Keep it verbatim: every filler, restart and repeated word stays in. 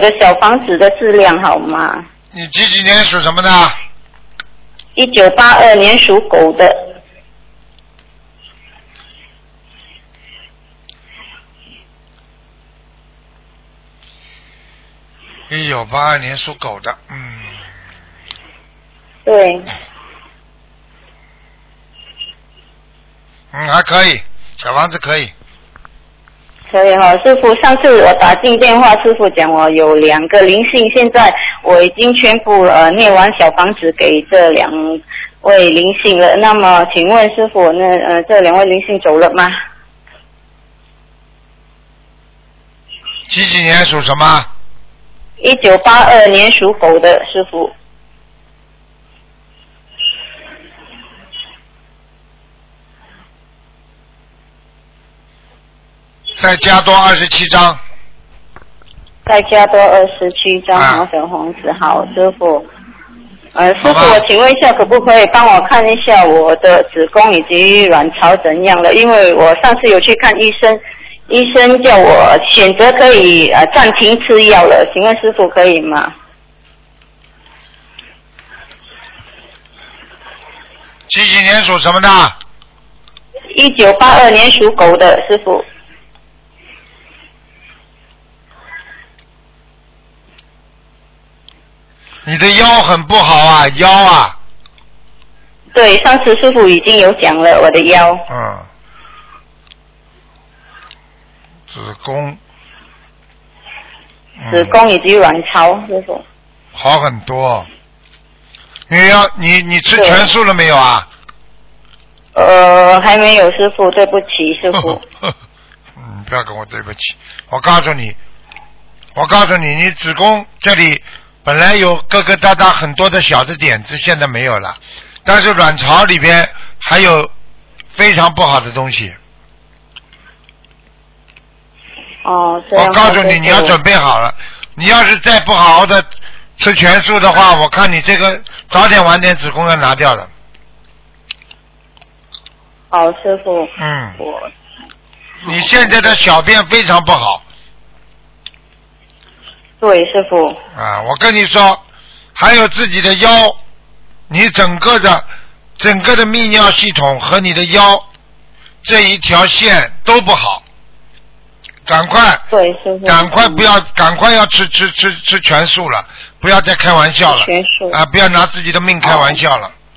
的小房子的质量好吗？ 你几几年属什么的？ 一九八二年属狗的。 一九八二年属狗的，嗯。 对。 嗯，还可以，小房子可以。 可以哈，师傅，上次我打进电话，师傅讲我有两个灵性，现在我已经全部呃念完小房子给这两位灵性了。那么，请问师傅，那呃这两位灵性走了吗？ 几几年属什么？ 一九八二年属狗的师傅。 再加多二十七张。 再加多二十七张好小黄子，好师傅。呃，师傅，我请问一下，可不可以帮我看一下我的子宫以及卵巢怎样了？因为我上次有去看医生，医生叫我选择可以呃暂停吃药了，请问师傅可以吗？ 几几年属什么的？ 一九八二年属狗的师傅。 你的腰很不好啊，腰啊。 对，上次师傅已经有讲了我的腰。 嗯。子宫。 子宫以及卵巢，师傅。 好很多。你要你你吃全素了没有啊？ 呃，还没有，师傅，对不起，师傅。 嗯，不要跟我对不起，我告诉你，我告诉你，你子宫这里本来有疙疙瘩瘩很多的小的点子，现在没有了，但是卵巢里边还有非常不好的东西。 哦，这样。 我告诉你，你要准备好了，你要是再不好好的吃全素的话，我看你这个早点晚点子宫要拿掉了。 好，师傅。 嗯。 我。 你现在的小便非常不好。 对，师傅。 啊，我跟你说，还有自己的腰，你整个的整个的泌尿系统和你的腰这一条线都不好，赶快， 对，师傅， 赶快不要，赶快要吃吃吃吃全素了，不要再开玩笑了， 全素啊，不要拿自己的命开玩笑了。